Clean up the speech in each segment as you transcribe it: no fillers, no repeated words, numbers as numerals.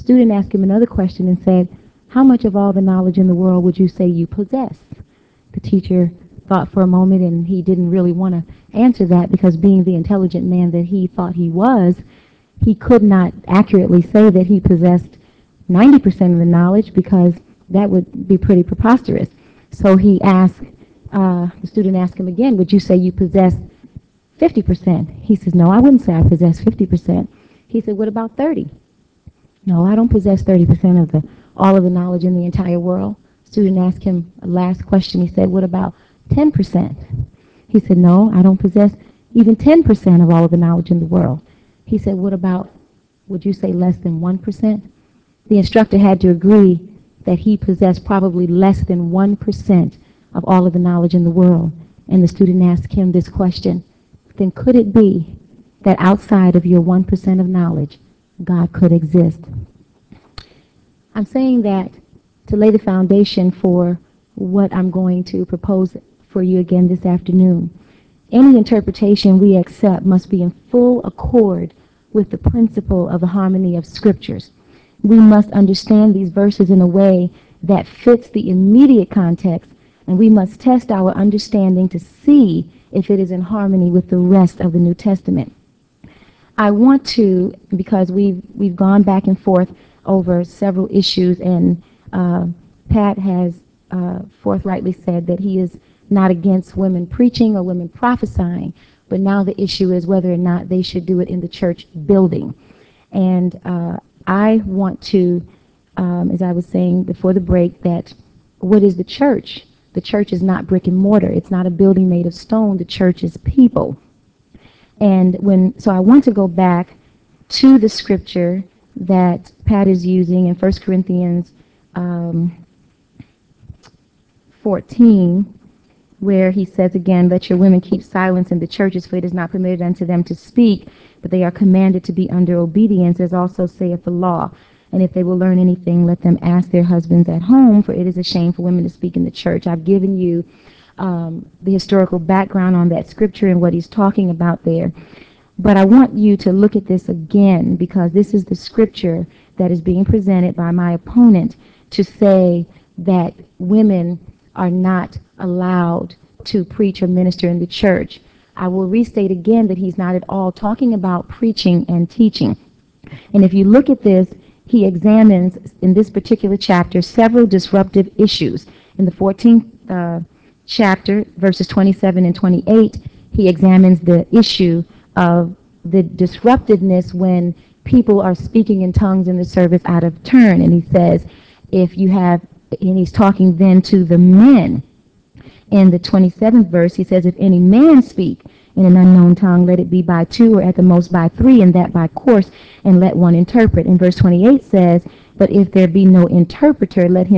student asked him another question and said, how much of all the knowledge in the world would you say you possess? The teacher thought for a moment, and he didn't really want to answer that because being the intelligent man that he thought he was, he could not accurately say that he possessed 90% of the knowledge because that would be pretty preposterous. So he asked, the student asked him again, would you say you possess 50%? He says, no, I wouldn't say I possess 50%. He said, what about 30? No, I don't possess 30% of all of the knowledge in the entire world. Student asked him a last question. He said, what about 10%? He said, no, I don't possess even 10% of all of the knowledge in the world. He said, what about, would you say less than 1%? The instructor had to agree that he possessed probably less than 1% of all of the knowledge in the world. And the student asked him this question, then could it be that outside of your 1% of knowledge, God could exist? I'm saying that to lay the foundation for what I'm going to propose for you again this afternoon. Any interpretation we accept must be in full accord with the principle of the harmony of scriptures. We must understand these verses in a way that fits the immediate context, and we must test our understanding to see if it is in harmony with the rest of the New Testament. I want to, because we've gone back and forth over several issues, and Pat has forthrightly said that he is not against women preaching or women prophesying, but now the issue is whether or not they should do it in the church building. And I want to, as I was saying before the break, that what is the church? The church is not brick and mortar. It's not a building made of stone. The church is people. And so I want to go back to the scripture that Pat is using in 1 Corinthians 14, where he says again, let your women keep silence in the churches, for it is not permitted unto them to speak, but they are commanded to be under obedience, as also saith the law. And if they will learn anything, let them ask their husbands at home, for it is a shame for women to speak in the church. I've given you the historical background on that scripture and what he's talking about there. But I want you to look at this again, because this is the scripture that is being presented by my opponent to say that women are not allowed to preach or minister in the church. I will restate again that he's not at all talking about preaching and teaching. And if you look at this, he examines in this particular chapter several disruptive issues. In the 14th chapter, verses 27 and 28, he examines the issue of the disruptiveness when people are speaking in tongues in the service out of turn. And he says, if you have, and he's talking then to the men. In the 27th verse, he says, if any man speak in an unknown tongue, let it be by two or at the most by three, and that by course, and let one interpret. And verse 28 says, but if there be no interpreter, let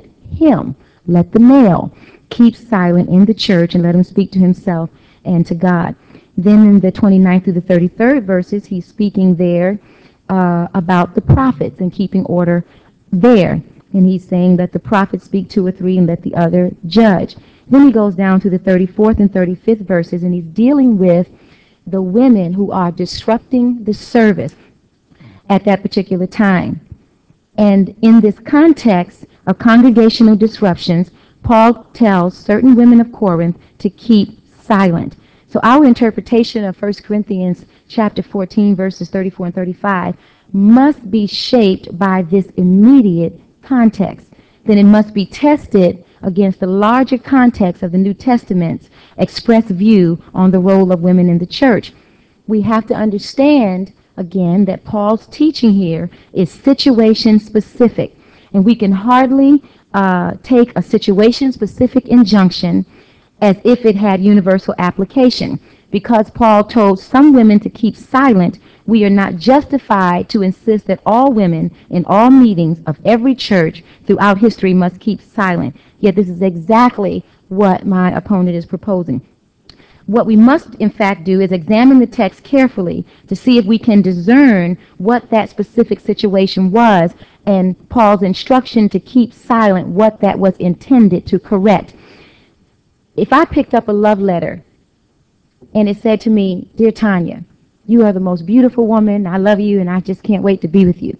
the male keep silent in the church, and let him speak to himself and to God. Then in the 29th through the 33rd verses, he's speaking there about the prophets and keeping order there. And he's saying that the prophets speak two or three and let the other judge. Then he goes down to the 34th and 35th verses, and he's dealing with the women who are disrupting the service at that particular time. And in this context of congregational disruptions, Paul tells certain women of Corinth to keep silent. So our interpretation of 1 Corinthians chapter 14, verses 34 and 35 must be shaped by this immediate context. Then it must be tested against the larger context of the New Testament's express view on the role of women in the church. We have to understand, again, that Paul's teaching here is situation specific. And we can hardly take a situation-specific injunction as if it had universal application. Because Paul told some women to keep silent, we are not justified to insist that all women in all meetings of every church throughout history must keep silent. Yet this is exactly what my opponent is proposing. What we must, in fact, do is examine the text carefully to see if we can discern what that specific situation was and Paul's instruction to keep silent, what that was intended to correct. If I picked up a love letter and it said to me, Dear Tanya, you are the most beautiful woman, I love you, and I just can't wait to be with you.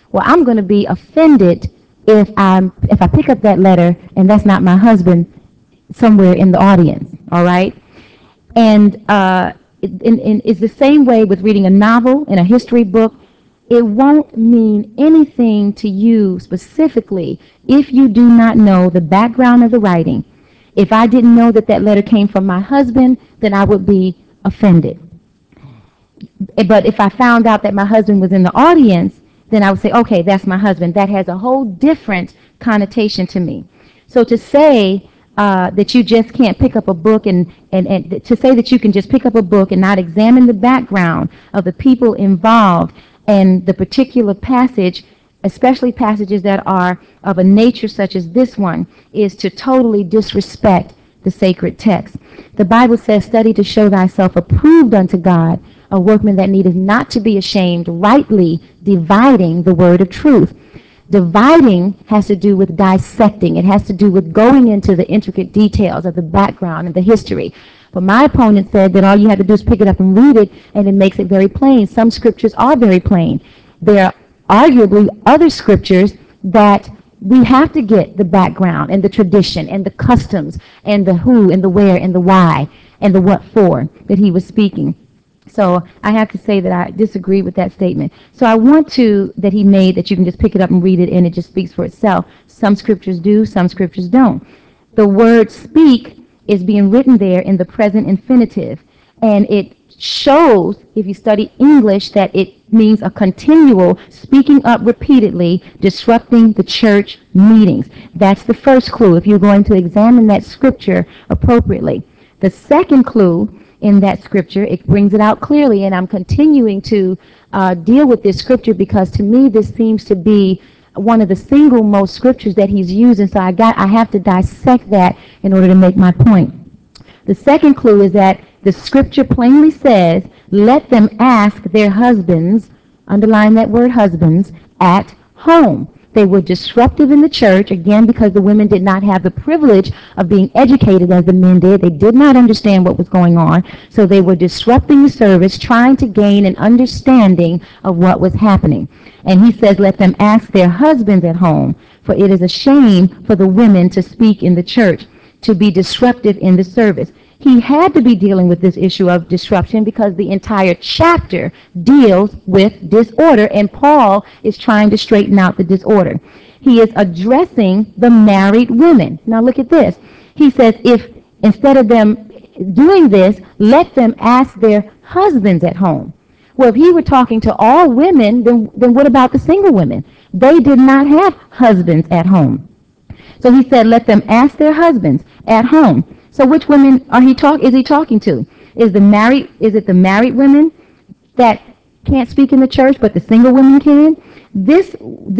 Well, I'm going to be offended if I pick up that letter and that's not my husband somewhere in the audience, all right? And it's the same way with reading a novel and a history book. It won't mean anything to you specifically if you do not know the background of the writing. If I didn't know that that letter came from my husband, then I would be offended. But if I found out that my husband was in the audience, then I would say, okay, that's my husband. That has a whole different connotation to me. So to say that you just can't pick up a book and to say that you can just pick up a book and not examine the background of the people involved and the particular passage, especially passages that are of a nature such as this one, is to totally disrespect the sacred text. The Bible says, study to show thyself approved unto God, a workman that needeth not to be ashamed, rightly dividing the word of truth. Dividing has to do with dissecting. It has to do with going into the intricate details of the background and the history. But my opponent said that all you have to do is pick it up and read it, and it makes it very plain. Some scriptures are very plain. There are arguably other scriptures that we have to get the background and the tradition and the customs and the who and the where and the why and the what for that he was speaking. So I have to say that I disagree with that statement. So I want to, that he made, that you can just pick it up and read it and it just speaks for itself. Some scriptures do, some scriptures don't. The word speak is being written there in the present infinitive. And it shows, if you study English, that it means a continual speaking up repeatedly, disrupting the church meetings. That's the first clue if you're going to examine that scripture appropriately. The second clue in that scripture, it brings it out clearly, and I'm continuing to deal with this scripture because to me this seems to be one of the single most scriptures that he's using, so I have to dissect that in order to make my point. The second clue is that the scripture plainly says, let them ask their husbands, underline that word husbands, at home. They were disruptive in the church, again, because the women did not have the privilege of being educated as the men did. They did not understand what was going on. So they were disrupting the service, trying to gain an understanding of what was happening. And he says, let them ask their husbands at home, for it is a shame for the women to speak in the church, to be disruptive in the service. He had to be dealing with this issue of disruption because the entire chapter deals with disorder, and Paul is trying to straighten out the disorder. He is addressing the married women. Now look at this. He says, if instead of them doing this, let them ask their husbands at home. Well, if he were talking to all women, then what about the single women? They did not have husbands at home. So he said, let them ask their husbands at home. So which women is he talking to? Is it the married women that can't speak in the church, but the single women can? This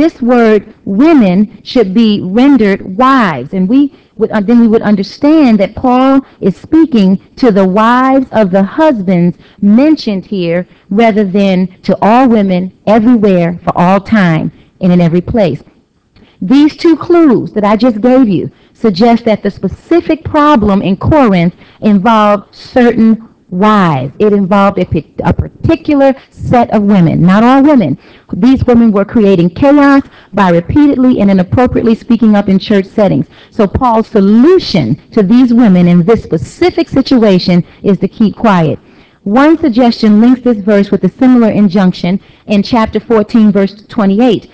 word women should be rendered wives, and then we would understand that Paul is speaking to the wives of the husbands mentioned here, rather than to all women everywhere for all time and in every place. These two clues that I just gave you suggest that the specific problem in Corinth involved certain wives. It involved a particular set of women, not all women. These women were creating chaos by repeatedly and inappropriately speaking up in church settings. So Paul's solution to these women in this specific situation is to keep quiet. One suggestion links this verse with a similar injunction in chapter 14, verse 28,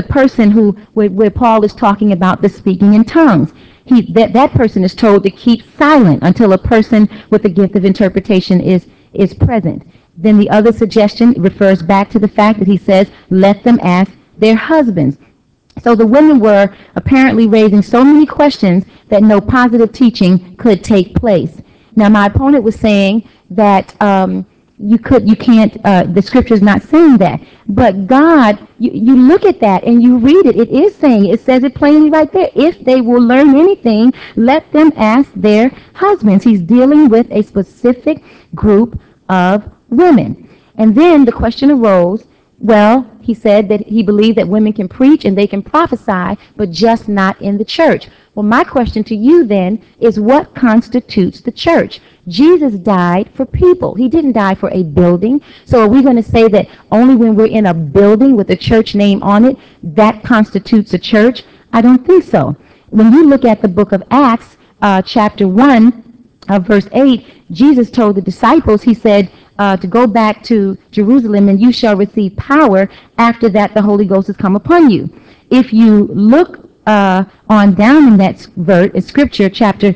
where Paul is talking about the speaking in tongues. That person is told to keep silent until a person with the gift of interpretation is present. Then the other suggestion refers back to the fact that he says, let them ask their husbands. So the women were apparently raising so many questions that no positive teaching could take place. Now, my opponent was saying that the scripture is not saying that. But God, you look at that and you read it. It is saying, it says it plainly right there. If they will learn anything, let them ask their husbands. He's dealing with a specific group of women. And then the question arose, Well, he said that he believed that women can preach and they can prophesy, but just not in the church. Well, my question to you then is, what constitutes the church? Jesus died for people. He didn't die for a building. So are we going to say that only when we're in a building with a church name on it, that constitutes a church? I don't think so. When you look at the book of Acts, chapter 1, verse 8, Jesus told the disciples, he said, to go back to Jerusalem, and you shall receive power. After that, the Holy Ghost has come upon you. If you look on down in that scripture, chapter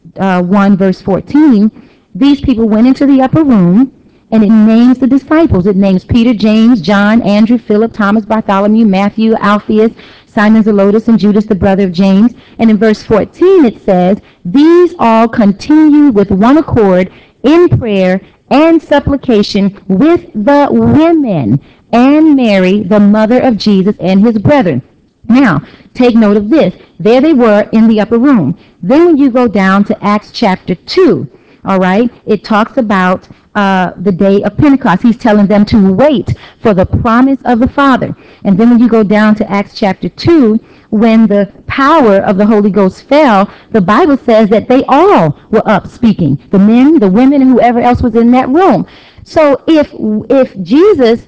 1, verse 14, these people went into the upper room, and it names the disciples. It names Peter, James, John, Andrew, Philip, Thomas, Bartholomew, Matthew, Alphaeus, Simon Zelotes, and Judas, the brother of James. And in verse 14 it says, these all continued with one accord in prayer and supplication with the women and Mary, the mother of Jesus, and his brethren. Now, take note of this. There they were in the upper room. Then when you go down to Acts chapter 2, all right, it talks about the day of Pentecost. He's telling them to wait for the promise of the Father. And then when you go down to Acts chapter 2, when the power of the Holy Ghost fell, the Bible says that they all were up speaking, the men, the women, and whoever else was in that room. So if Jesus,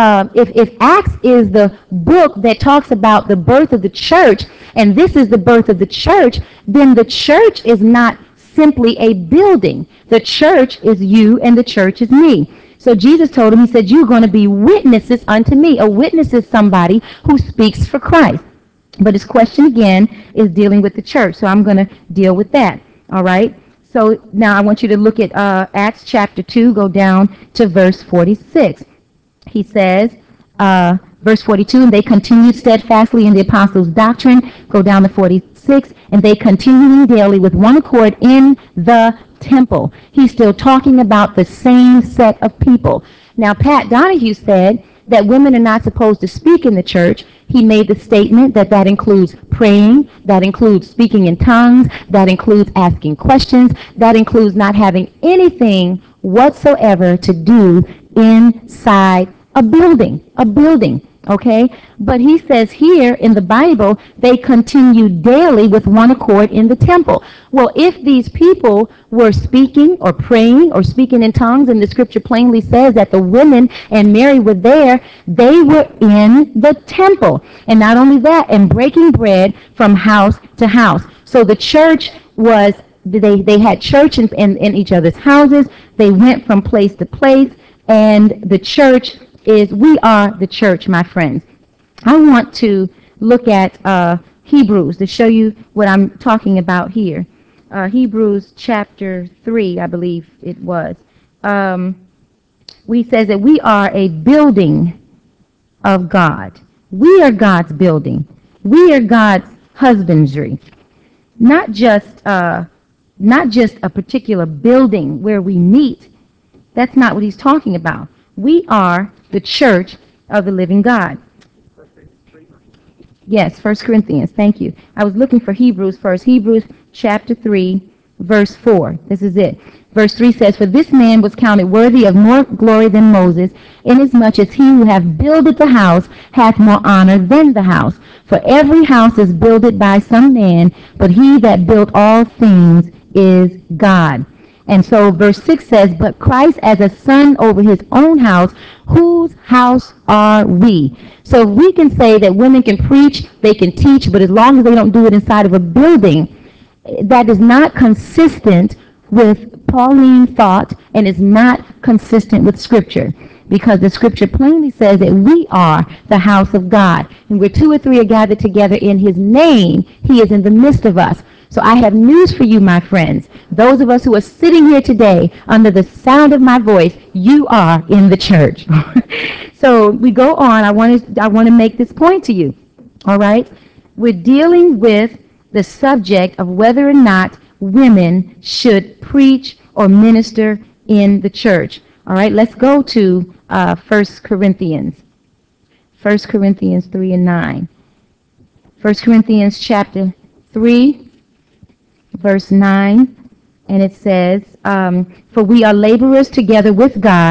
if Acts is the book that talks about the birth of the church, and this is the birth of the church, then the church is not simply a building. The church is you, and the church is me. So Jesus told him, he said, you're going to be witnesses unto me. A witness is somebody who speaks for Christ. But his question again is dealing with the church. So I'm going to deal with that. All right. So now I want you to look at Acts chapter 2, go down to verse 46. He says, verse 42, and they continued steadfastly in the apostles' doctrine. Go down to 46, and they continuing daily with one accord in the temple. He's still talking about the same set of people. Now, Pat Donahue said that women are not supposed to speak in the church. He made the statement that that includes praying, that includes speaking in tongues, that includes asking questions, that includes not having anything whatsoever to do inside a building, okay? But he says here in the Bible, they continue daily with one accord in the temple. Well, if these people were speaking or praying or speaking in tongues, and the scripture plainly says that the women and Mary were there, they were in the temple. And not only that, and breaking bread from house to house. So the church was, they had church in each other's houses. They went from place to place, and the church is, we are the church, my friends. I want to look at Hebrews to show you what I'm talking about here. Hebrews chapter 3, I believe it was. We says that we are a building of God. We are God's building. We are God's husbandry. Not just a particular building where we meet. That's not what he's talking about. We are the church of the living God. Yes, 1 Corinthians. Thank you. I was looking for Hebrews first. Hebrews chapter 3, verse 4. This is it. Verse 3 says, for this man was counted worthy of more glory than Moses, inasmuch as he who hath builded the house hath more honor than the house. For every house is builded by some man, but he that built all things is God. And so verse 6 says, but Christ as a son over his own house, whose house are we? So we can say that women can preach, they can teach, but as long as they don't do it inside of a building, that is not consistent with Pauline thought and is not consistent with Scripture. Because the Scripture plainly says that we are the house of God. And where two or three are gathered together in his name, he is in the midst of us. So I have news for you, my friends. Those of us who are sitting here today under the sound of my voice, you are in the church. So we go on. I want to make this point to you. All right? We're dealing with the subject of whether or not women should preach or minister in the church. All right? Let's go to 1 Corinthians. 1 Corinthians 3 and 9. 1 Corinthians chapter 3. Verse 9, and it says, for we are laborers together with God.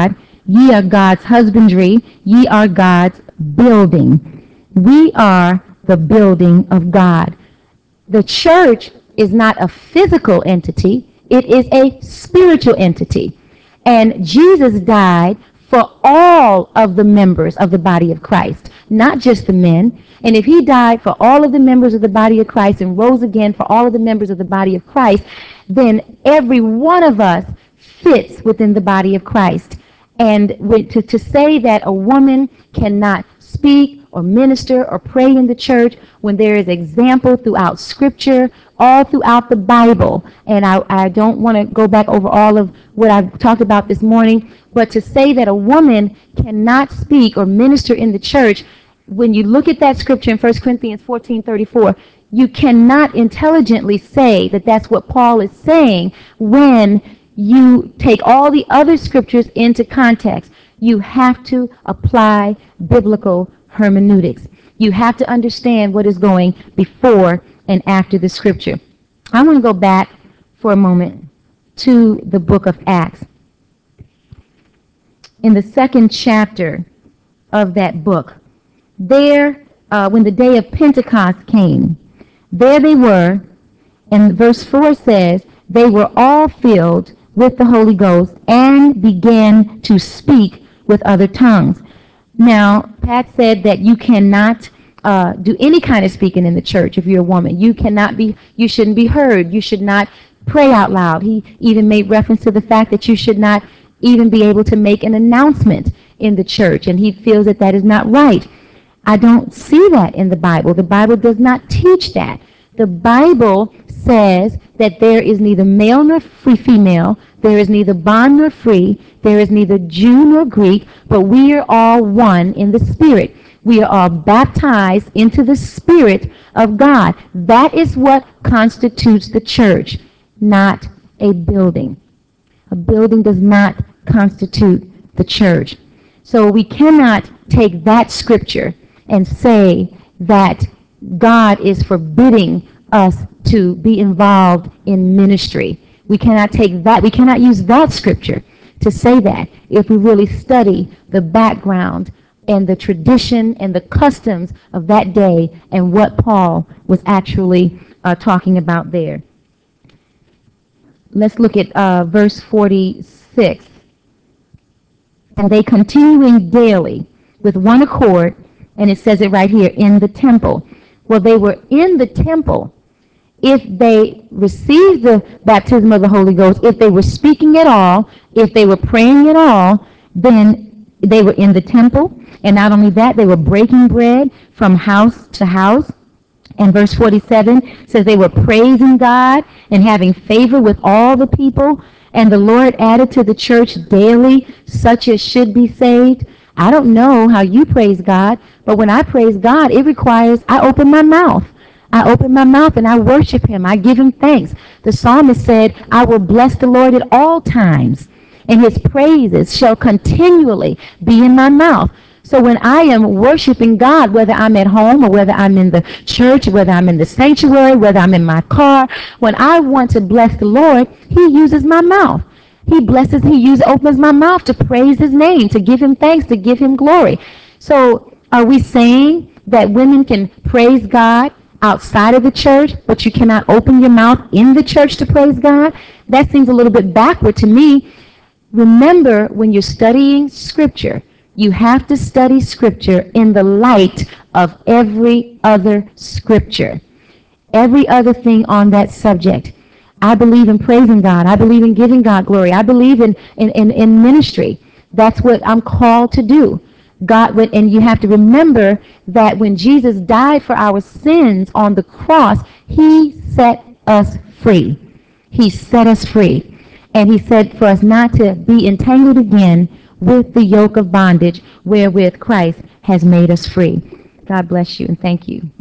Ye are God's husbandry. Ye are God's building. We are the building of God. The church is not a physical entity. It is a spiritual entity. And Jesus died for all of the members of the body of Christ, not just the men. And if he died for all of the members of the body of Christ and rose again for all of the members of the body of Christ, then every one of us fits within the body of Christ. And to say that a woman cannot speak or minister or pray in the church when there is example throughout Scripture, all throughout the Bible. And I don't want to go back over all of what I've talked about this morning, but to say that a woman cannot speak or minister in the church, when you look at that Scripture in 1 Corinthians 14:34, you cannot intelligently say that that's what Paul is saying when you take all the other scriptures into context. You have to apply biblical hermeneutics. You have to understand what is going before and after the scripture. I want to go back for a moment to the book of Acts. In the second chapter of that book, there, when the day of Pentecost came, there they were, and verse 4 says, they were all filled with the Holy Ghost and began to speak with other tongues. Now, Pat said that you cannot do any kind of speaking in the church if you're a woman. You shouldn't be heard. You should not pray out loud. He even made reference to the fact that you should not even be able to make an announcement in the church, and he feels that that is not right. I don't see that in the Bible. The Bible does not teach that. The Bible says that there is neither male nor female, there is neither bond nor free, there is neither Jew nor Greek, but we are all one in the Spirit. We are all baptized into the Spirit of God. That is what constitutes the church, not a building. A building does not constitute the church. So we cannot take that scripture and say that God is forbidding us to be involved in ministry. We cannot take that. We cannot use that scripture to say that if we really study the background and the tradition and the customs of that day and what Paul was actually talking about there. Let's look at verse 46. And they continuing daily with one accord, and it says it right here, in the temple. Well, they were in the temple. If they received the baptism of the Holy Ghost, if they were speaking at all, if they were praying at all, then they were in the temple. And not only that, they were breaking bread from house to house. And verse 47 says they were praising God and having favor with all the people. And the Lord added to the church daily such as should be saved. I don't know how you praise God, but when I praise God, it requires I open my mouth. I open my mouth and I worship him. I give him thanks. The psalmist said, I will bless the Lord at all times, and his praises shall continually be in my mouth. So when I am worshiping God, whether I'm at home or whether I'm in the church, whether I'm in the sanctuary, whether I'm in my car, when I want to bless the Lord, he uses my mouth. Opens my mouth to praise his name, to give him thanks, to give him glory. So are we saying that women can praise God outside of the church, but you cannot open your mouth in the church to praise God? That seems a little bit backward to me. Remember, when you're studying Scripture, you have to study Scripture in the light of every other Scripture, every other thing on that subject. I believe in praising God. I believe in giving God glory. I believe in ministry. That's what I'm called to do. And you have to remember that when Jesus died for our sins on the cross, he set us free. He set us free. And he said for us not to be entangled again with the yoke of bondage wherewith Christ has made us free. God bless you and thank you.